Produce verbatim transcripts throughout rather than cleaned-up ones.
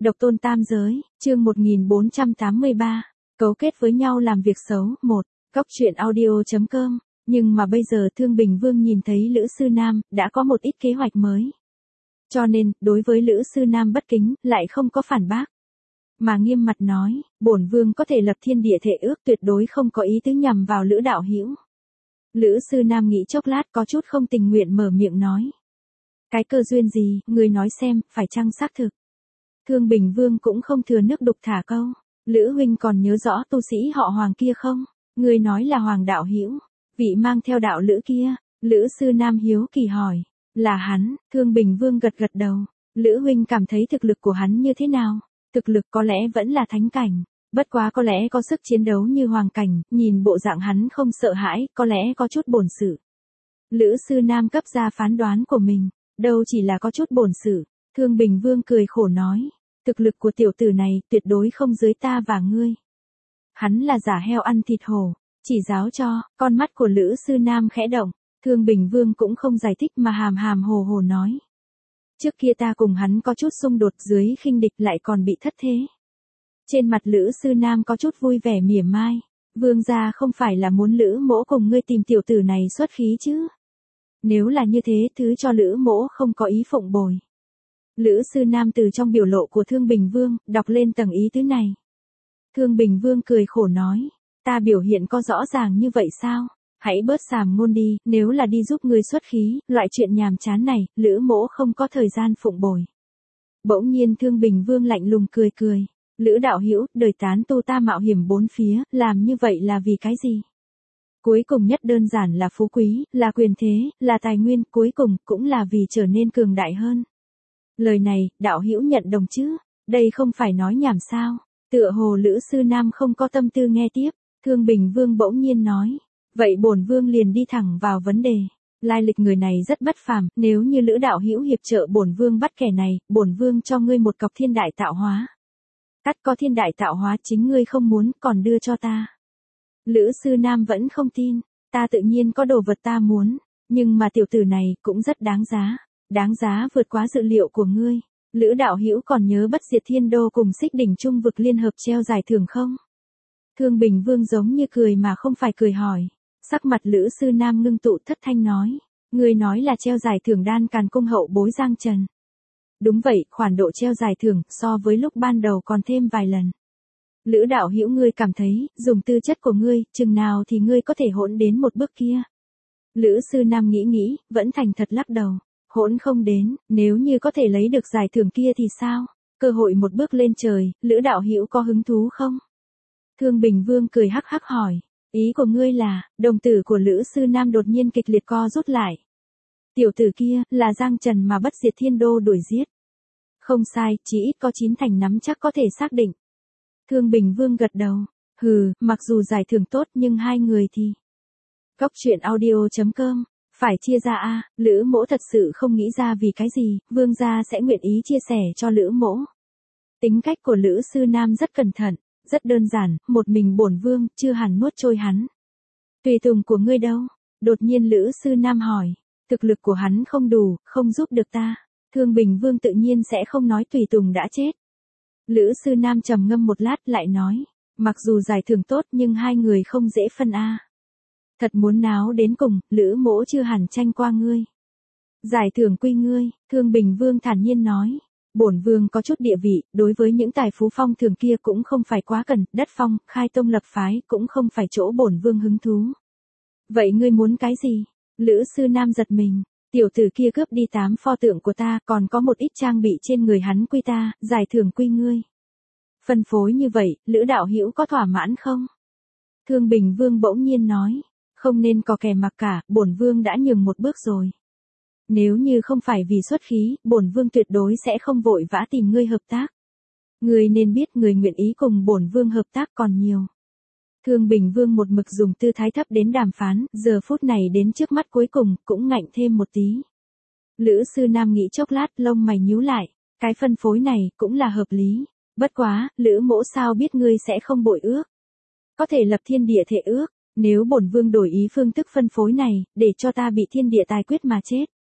Độc tôn tam giới, chương một nghìn bốn trăm tám mươi ba, cấu kết với nhau làm việc xấu, một, Cóc truyện audio chấm com, nhưng mà bây giờ Thương Bình Vương nhìn thấy Lữ Sư Nam, đã có một ít kế hoạch mới. Cho nên, đối với Lữ Sư Nam bất kính, lại không có phản bác. Mà nghiêm mặt nói, bổn vương có thể lập thiên địa thể ước tuyệt đối không có ý tứ nhằm vào Lữ đạo hữu. Lữ Sư Nam nghĩ chốc lát có chút không tình nguyện mở miệng nói. Cái cơ duyên gì, người nói xem, phải chăng xác thực. Thương Bình Vương cũng không thừa nước đục thả câu. Lữ huynh còn nhớ rõ tu sĩ họ Hoàng kia không? Người nói là Hoàng đạo hữu, vị mang theo đạo Lữ kia. Lữ Sư Nam hiếu kỳ hỏi. Là hắn, Thương Bình Vương gật gật đầu. Lữ huynh cảm thấy thực lực của hắn như thế nào? Thực lực có lẽ vẫn là thánh cảnh. Bất quá có lẽ có sức chiến đấu như hoàng cảnh, nhìn bộ dạng hắn không sợ hãi, có lẽ có chút bổn sự. Lữ Sư Nam cấp ra phán đoán của mình, đâu chỉ là có chút bổn sự. Thương Bình Vương cười khổ nói, thực lực của tiểu tử này tuyệt đối không dưới ta và ngươi. Hắn là giả heo ăn thịt hổ, chỉ giáo cho, con mắt của Lữ Sư Nam khẽ động, Thương Bình Vương cũng không giải thích mà hàm hàm hồ hồ nói. Trước kia ta cùng hắn có chút xung đột dưới khinh địch lại còn bị thất thế. Trên mặt Lữ Sư Nam có chút vui vẻ mỉa mai, vương gia không phải là muốn Lữ mỗ cùng ngươi tìm tiểu tử này xuất khí chứ. Nếu là như thế thứ cho Lữ mỗ không có ý phụng bồi. Lữ Sư Nam từ trong biểu lộ của Thương Bình Vương, đọc lên tầng ý tứ này. Thương Bình Vương cười khổ nói, ta biểu hiện có rõ ràng như vậy sao? Hãy bớt sàm ngôn đi, nếu là đi giúp ngươi xuất khí, loại chuyện nhàm chán này, Lữ mỗ không có thời gian phụng bồi. Bỗng nhiên Thương Bình Vương lạnh lùng cười cười, Lữ đạo hữu, đời tán tu ta mạo hiểm bốn phía, làm như vậy là vì cái gì? Cuối cùng nhất đơn giản là phú quý, là quyền thế, là tài nguyên, cuối cùng cũng là vì trở nên cường đại hơn. Lời này, đạo hữu nhận đồng chứ? Đây không phải nói nhảm sao? Tựa hồ Lữ Sư Nam không có tâm tư nghe tiếp, Thương Bình Vương bỗng nhiên nói. Vậy bổn vương liền đi thẳng vào vấn đề. Lai lịch người này rất bất phàm, nếu như Lữ đạo hữu hiệp trợ bổn vương bắt kẻ này, bổn vương cho ngươi một cọc thiên đại tạo hóa. Cắt có thiên đại tạo hóa chính ngươi không muốn, còn đưa cho ta. Lữ Sư Nam vẫn không tin, ta tự nhiên có đồ vật ta muốn, nhưng mà tiểu tử này cũng rất đáng giá, đáng giá vượt quá dự liệu của ngươi. Lữ đạo hữu còn nhớ Bất Diệt Thiên Đô cùng Xích Đỉnh Trung vực liên hợp treo giải thưởng không? Thương Bình Vương giống như cười mà không phải cười hỏi. Sắc mặt Lữ Sư Nam ngưng tụ thất thanh nói, ngươi nói là treo giải thưởng đan càn cung hậu bối Giang Trần. Đúng vậy, khoản độ treo giải thưởng so với lúc ban đầu còn thêm vài lần. Lữ đạo hữu ngươi cảm thấy, dùng tư chất của ngươi, chừng nào thì ngươi có thể hỗn đến một bước kia. Lữ Sư Nam nghĩ nghĩ, vẫn thành thật lắc đầu, hỗn không đến, nếu như có thể lấy được giải thưởng kia thì sao? Cơ hội một bước lên trời, Lữ đạo hữu có hứng thú không? Thương Bình Vương cười hắc hắc hỏi. Ý của ngươi là, đồng tử của Lữ Sư Nam đột nhiên kịch liệt co rút lại. Tiểu tử kia, là Giang Trần mà Bất Diệt Thiên Đô đuổi giết. Không sai, chỉ ít có chín thành nắm chắc có thể xác định. Thương Bình Vương gật đầu, hừ, mặc dù giải thưởng tốt nhưng hai người thì. Cóc truyện audio chấm com, phải chia ra a à, Lữ mỗ thật sự không nghĩ ra vì cái gì, vương gia sẽ nguyện ý chia sẻ cho Lữ mỗ. Tính cách của Lữ Sư Nam rất cẩn thận. Rất đơn giản, một mình bổn vương, chưa hẳn nuốt trôi hắn. Tùy tùng của ngươi đâu? Đột nhiên Lữ Sư Nam hỏi. Thực lực của hắn không đủ, không giúp được ta. Thương Bình Vương tự nhiên sẽ không nói tùy tùng đã chết. Lữ Sư Nam trầm ngâm một lát lại nói. Mặc dù giải thưởng tốt nhưng hai người không dễ phân a. Thật muốn náo đến cùng, Lữ mỗ chưa hẳn tranh qua ngươi. Giải thưởng quy ngươi, Thương Bình Vương thản nhiên nói. Bổn vương có chút địa vị, đối với những tài phú phong thường kia cũng không phải quá cần, đất phong, khai tông lập phái cũng không phải chỗ bổn vương hứng thú. Vậy ngươi muốn cái gì? Lữ Sư Nam giật mình, tiểu tử kia cướp đi tám pho tượng của ta, còn có một ít trang bị trên người hắn quy ta, giải thưởng quy ngươi. Phân phối như vậy, Lữ đạo hữu có thỏa mãn không? Thương Bình Vương bỗng nhiên nói, không nên có kẻ mặc cả, bổn vương đã nhường một bước rồi. Nếu như không phải vì xuất khí, bổn vương tuyệt đối sẽ không vội vã tìm ngươi hợp tác. Ngươi nên biết người nguyện ý cùng bổn vương hợp tác còn nhiều. Thương Bình Vương một mực dùng tư thái thấp đến đàm phán, giờ phút này đến trước mắt cuối cùng, cũng ngạnh thêm một tí. Lữ Sư Nam nghĩ chốc lát, lông mày nhíu lại, cái phân phối này, cũng là hợp lý. Bất quá, Lữ mỗ sao biết ngươi sẽ không bội ước. Có thể lập thiên địa thể ước, nếu bổn vương đổi ý phương thức phân phối này, để cho ta bị thiên địa tài quyết mà chết.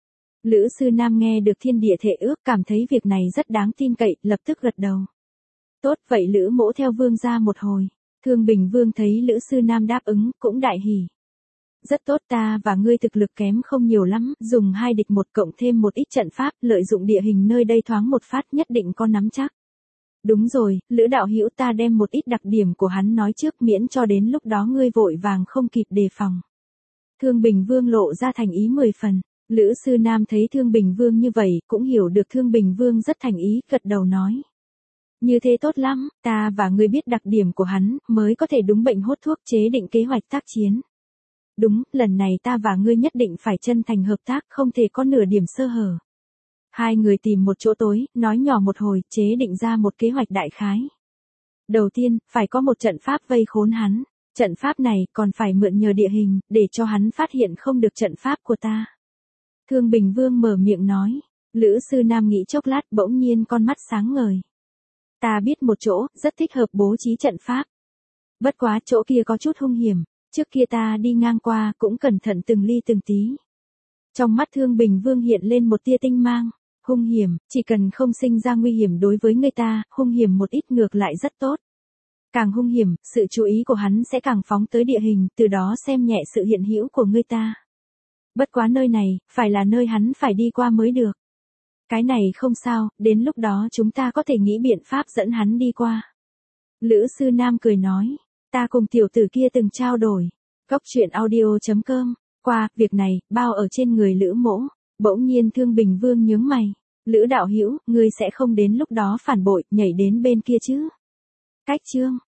Lữ Sư Nam nghe được thiên địa thệ ước cảm thấy việc này rất đáng tin cậy, lập tức gật đầu. Tốt vậy Lữ mỗ theo vương ra một hồi. Thương Bình Vương thấy Lữ Sư Nam đáp ứng, cũng đại hỉ. Rất tốt, ta và ngươi thực lực kém không nhiều lắm, dùng hai địch một cộng thêm một ít trận pháp, lợi dụng địa hình nơi đây thoáng một phát nhất định có nắm chắc. Đúng rồi, Lữ đạo hữu, ta đem một ít đặc điểm của hắn nói trước miễn cho đến lúc đó ngươi vội vàng không kịp đề phòng. Thương Bình Vương lộ ra thành ý mười phần. Lữ Sư Nam thấy Thương Bình Vương như vậy, cũng hiểu được Thương Bình Vương rất thành ý, gật đầu nói. Như thế tốt lắm, ta và ngươi biết đặc điểm của hắn, mới có thể đúng bệnh hốt thuốc chế định kế hoạch tác chiến. Đúng, lần này ta và ngươi nhất định phải chân thành hợp tác, không thể có nửa điểm sơ hở. Hai người tìm một chỗ tối, nói nhỏ một hồi, chế định ra một kế hoạch đại khái. Đầu tiên, phải có một trận pháp vây khốn hắn. Trận pháp này còn phải mượn nhờ địa hình, để cho hắn phát hiện không được trận pháp của ta. Thương Bình Vương mở miệng nói. Lữ Sư Nam nghĩ chốc lát bỗng nhiên con mắt sáng ngời. Ta biết một chỗ, rất thích hợp bố trí trận pháp. Bất quá chỗ kia có chút hung hiểm, trước kia ta đi ngang qua cũng cẩn thận từng ly từng tí. Trong mắt Thương Bình Vương hiện lên một tia tinh mang. Hung hiểm, chỉ cần không sinh ra nguy hiểm đối với người ta, hung hiểm một ít ngược lại rất tốt. Càng hung hiểm, sự chú ý của hắn sẽ càng phóng tới địa hình, từ đó xem nhẹ sự hiện hữu của người ta. Bất quá nơi này, phải là nơi hắn phải đi qua mới được. Cái này không sao, đến lúc đó chúng ta có thể nghĩ biện pháp dẫn hắn đi qua. Lữ Sư Nam cười nói, ta cùng tiểu tử kia từng trao đổi. Góc truyện audio chấm com, qua, việc này, bao ở trên người Lữ mỗ. Bỗng nhiên Thương Bình Vương nhướng mày. Lữ đạo hữu, ngươi sẽ không đến lúc đó phản bội, nhảy đến bên kia chứ? Cách chương.